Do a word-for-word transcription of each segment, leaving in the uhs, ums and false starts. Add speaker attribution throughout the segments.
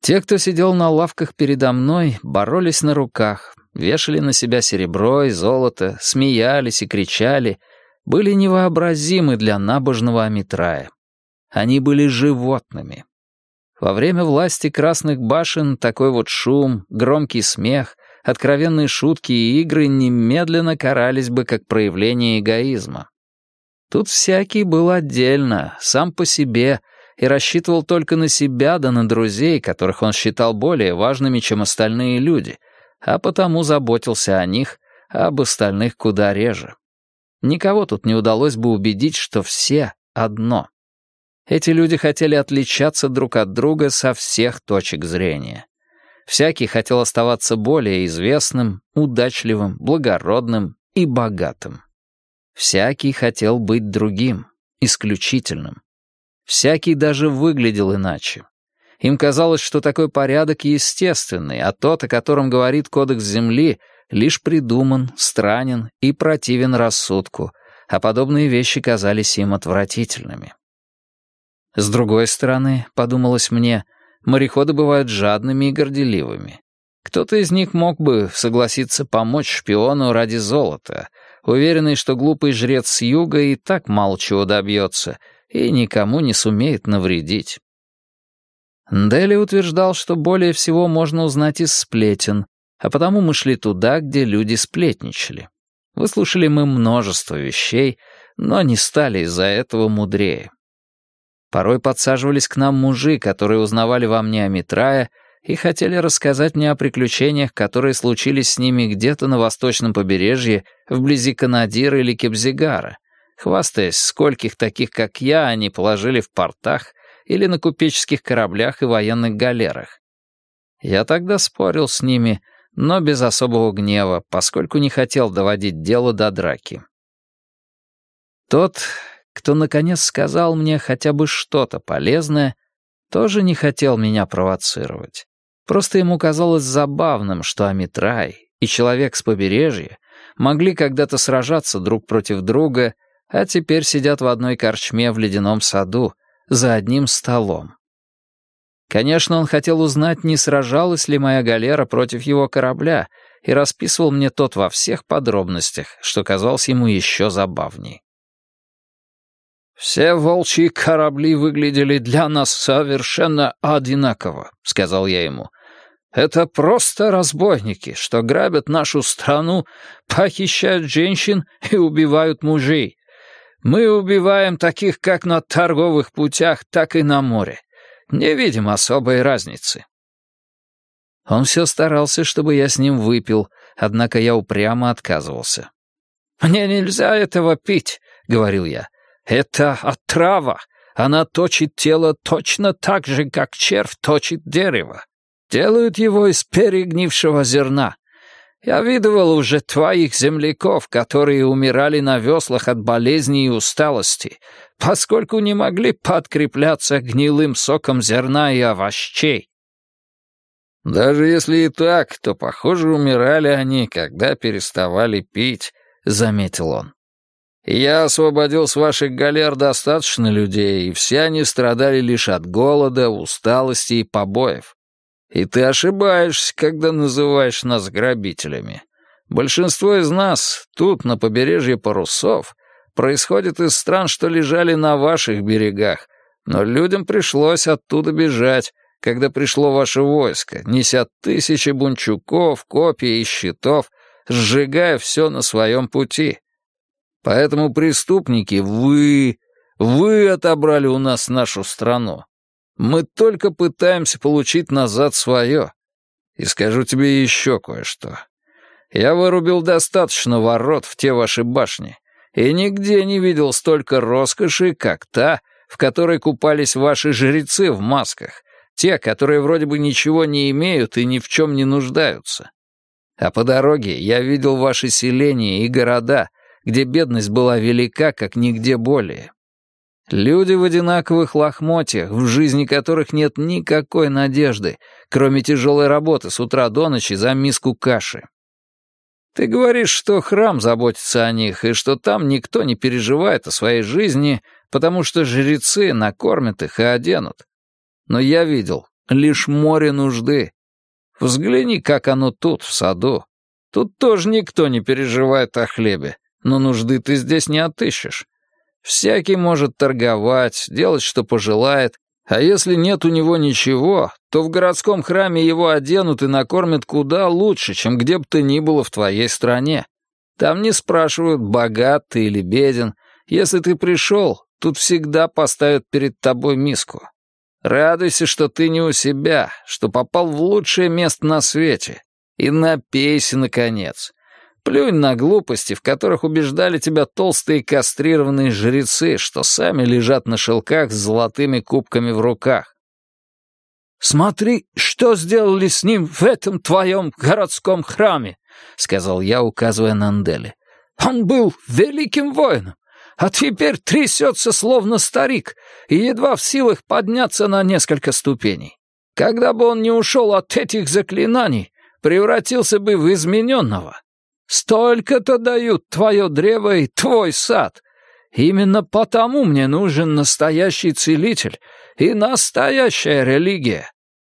Speaker 1: Те, кто сидел на лавках передо мной, боролись на руках, вешали на себя серебро и золото, смеялись и кричали, были невообразимы для набожного Амитрая. Они были животными. Во время власти Красных Башен такой вот шум, громкий смех, откровенные шутки и игры немедленно карались бы как проявление эгоизма. Тут всякий был отдельно, сам по себе, и рассчитывал только на себя да на друзей, которых он считал более важными, чем остальные люди, а потому заботился о них, а об остальных куда реже. Никого тут не удалось бы убедить, что все одно. Эти люди хотели отличаться друг от друга со всех точек зрения. Всякий хотел оставаться более известным, удачливым, благородным и богатым. Всякий хотел быть другим, исключительным. Всякий даже выглядел иначе. Им казалось, что такой порядок естественный, а тот, о котором говорит Кодекс Земли, лишь придуман, странен и противен рассудку, а подобные вещи казались им отвратительными. С другой стороны, подумалось мне, мореходы бывают жадными и горделивыми. Кто-то из них мог бы согласиться помочь шпиону ради золота, уверенный, что глупый жрец с юга и так мало чего добьется и никому не сумеет навредить. Дели утверждал, что более всего можно узнать из сплетен, а потому мы шли туда, где люди сплетничали. Выслушали мы множество вещей, но не стали из-за этого мудрее. Порой подсаживались к нам мужи, которые узнавали во мне Амитрая и хотели рассказать мне о приключениях, которые случились с ними где-то на восточном побережье, вблизи Канадира или Кебзигара, хвастаясь, скольких таких, как я, они положили в портах или на купеческих кораблях и военных галерах. Я тогда спорил с ними, но без особого гнева, поскольку не хотел доводить дело до драки. Тот, кто наконец сказал мне хотя бы что-то полезное, тоже не хотел меня провоцировать. Просто ему казалось забавным, что Амитрай и человек с побережья могли когда-то сражаться друг против друга, а теперь сидят в одной корчме в ледяном саду, за одним столом. Конечно, он хотел узнать, не сражалась ли моя галера против его корабля, и расписывал мне тот во всех подробностях, что казалось ему еще забавней. «Все волчьи корабли выглядели для нас совершенно одинаково», — сказал я ему. «Это просто разбойники, что грабят нашу страну, похищают женщин и убивают мужей. Мы убиваем таких как на торговых путях, так и на море. Не видим особой разницы». Он все старался, чтобы я с ним выпил, однако я упрямо отказывался. «Мне нельзя этого пить», — говорил я. «Это отрава. Она точит тело точно так же, как червь точит дерево. Делают его из перегнившего зерна. Я видывал уже твоих земляков, которые умирали на веслах от болезней и усталости, поскольку не могли подкрепляться гнилым соком зерна и овощей». «Даже если и так, то, похоже, умирали они, когда переставали пить», — заметил он. «Я освободил с ваших галер достаточно людей, и все они страдали лишь от голода, усталости и побоев. И ты ошибаешься, когда называешь нас грабителями. Большинство из нас тут, на побережье Парусов, происходит из стран, что лежали на ваших берегах, но людям пришлось оттуда бежать, когда пришло ваше войско, неся тысячи бунчуков, копий и щитов, сжигая все на своем пути. Поэтому преступники, вы, вы отобрали у нас нашу страну. Мы только пытаемся получить назад свое. И скажу тебе еще кое-что. Я вырубил достаточно ворот в те ваши башни, и нигде не видел столько роскоши, как та, в которой купались ваши жрецы в масках, те, которые вроде бы ничего не имеют и ни в чем не нуждаются. А по дороге я видел ваши селения и города, где бедность была велика, как нигде более. Люди в одинаковых лохмотьях, в жизни которых нет никакой надежды, кроме тяжелой работы с утра до ночи за миску каши. Ты говоришь, что храм заботится о них, и что там никто не переживает о своей жизни, потому что жрецы накормят их и оденут. Но я видел, лишь море нужды. Взгляни, как оно тут, в саду. Тут тоже никто не переживает о хлебе, но нужды ты здесь не отыщешь. Всякий может торговать, делать, что пожелает, а если нет у него ничего, то в городском храме его оденут и накормят куда лучше, чем где бы то ни было в твоей стране. Там не спрашивают, богат ты или беден. Если ты пришел, тут всегда поставят перед тобой миску. Радуйся, что ты не у себя, что попал в лучшее место на свете. И напейся, наконец. Плюнь на глупости, в которых убеждали тебя толстые кастрированные жрецы, что сами лежат на шелках с золотыми кубками в руках. «Смотри, что сделали с ним в этом твоем городском храме», — сказал я, указывая на Ндели. «Он был великим воином, а теперь трясется, словно старик, и едва в силах подняться на несколько ступеней. Когда бы он не ушел от этих заклинаний, превратился бы в измененного. Столько-то дают твое древо и твой сад. Именно потому мне нужен настоящий целитель и настоящая религия».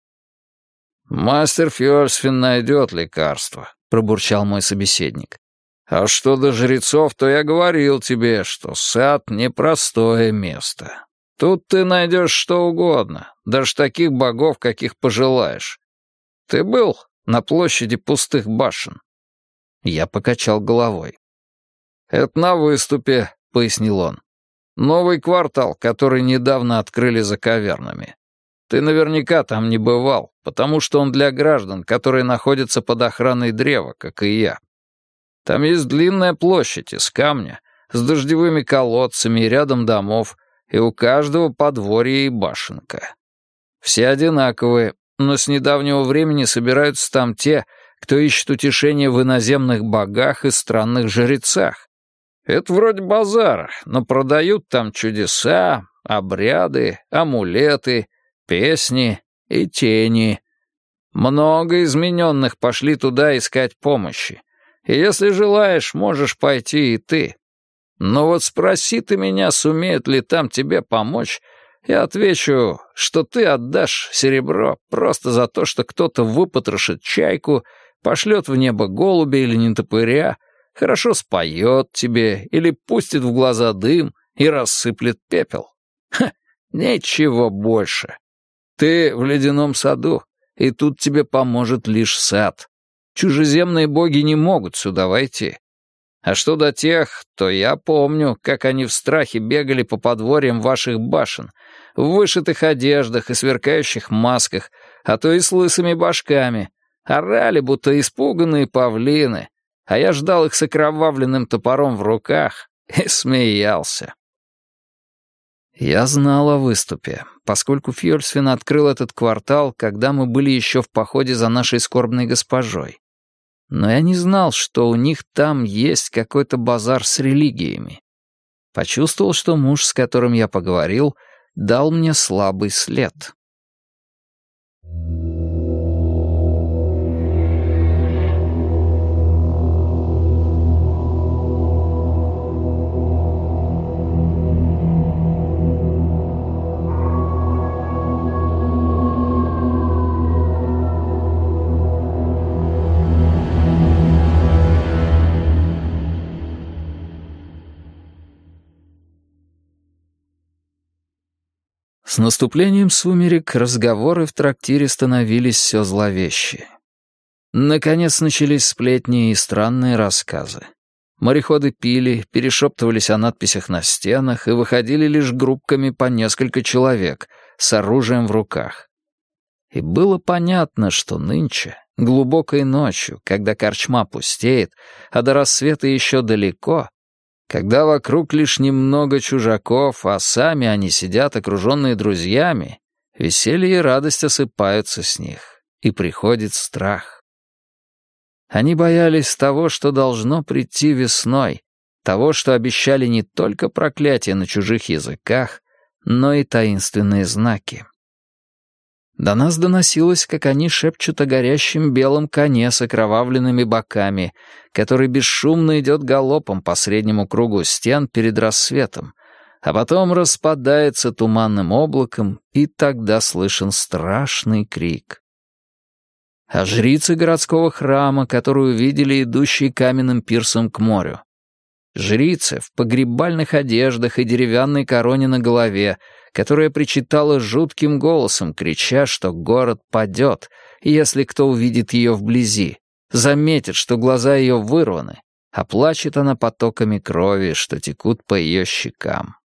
Speaker 1: «Мастер Фьёльсвин найдет лекарство», — пробурчал мой собеседник. «А что до жрецов, то я говорил тебе, что сад — непростое место. Тут ты найдешь что угодно, даже таких богов, каких пожелаешь. Ты был на площади пустых башен?» Я покачал головой. «Это на выступе», — пояснил он. «Новый квартал, который недавно открыли за кавернами. Ты наверняка там не бывал, потому что он для граждан, которые находятся под охраной древа, как и я. Там есть длинная площадь из камня, с дождевыми колодцами и рядом домов, и у каждого подворье и башенка. Все одинаковые, но с недавнего времени собираются там те, кто ищет утешение в иноземных богах и странных жрецах. Это вроде базара, но продают там чудеса, обряды, амулеты, песни и тени. Много измененных пошли туда искать помощи. И если желаешь, можешь пойти и ты. Но вот спроси ты меня, сумеют ли там тебе помочь, я отвечу, что ты отдашь серебро просто за то, что кто-то выпотрошит чайку, пошлет в небо голубя или нетопыря, хорошо споет тебе или пустит в глаза дым и рассыплет пепел. Ха, ничего больше. Ты в ледяном саду, и тут тебе поможет лишь сад. Чужеземные боги не могут сюда войти. А что до тех, то я помню, как они в страхе бегали по подворьям ваших башен, в вышитых одеждах и сверкающих масках, а то и с лысыми башками, орали, будто испуганные павлины, а я ждал их с окровавленным топором в руках и смеялся. Я знал о выступе, поскольку Фьёльсвин открыл этот квартал, когда мы были еще в походе за нашей скорбной госпожой. Но я не знал, что у них там есть какой-то базар с религиями. Почувствовал, что муж, с которым я поговорил, дал мне слабый след. С наступлением сумерек разговоры в трактире становились все зловещие. Наконец начались сплетни и странные рассказы. Мореходы пили, перешептывались о надписях на стенах и выходили лишь группками по несколько человек с оружием в руках. И было понятно, что нынче, глубокой ночью, когда корчма пустеет, а до рассвета еще далеко, когда вокруг лишь немного чужаков, а сами они сидят, окруженные друзьями, веселье и радость осыпаются с них, и приходит страх. Они боялись того, что должно прийти весной, того, что обещали не только проклятия на чужих языках, но и таинственные знаки. До нас доносилось, как они шепчут о горящем белом коне с окровавленными боками, который бесшумно идет галопом по среднему кругу стен перед рассветом, а потом распадается туманным облаком, и тогда слышен страшный крик. А жрицы городского храма, которую видели идущие каменным пирсом к морю. Жрицы в погребальных одеждах и деревянной короне на голове, которая причитала жутким голосом, крича, что город падет, и если кто увидит ее вблизи, заметит, что глаза ее вырваны, а плачет она потоками крови, что текут по ее щекам.